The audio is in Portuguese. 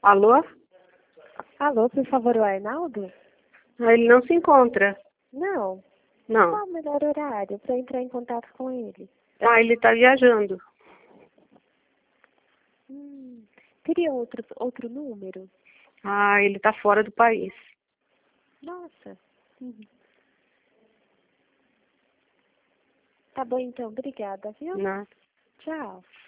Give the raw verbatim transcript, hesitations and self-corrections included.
Alô? Alô, por favor, o Arnaldo? Ah, ele não se encontra. Não. Não. Qual o melhor horário para entrar em contato com ele? Ah, ele está viajando. Hum, teria outro, outro número? Ah, ele está fora do país. Nossa. Uhum. Tá bom então, obrigada, viu? Não. Tchau.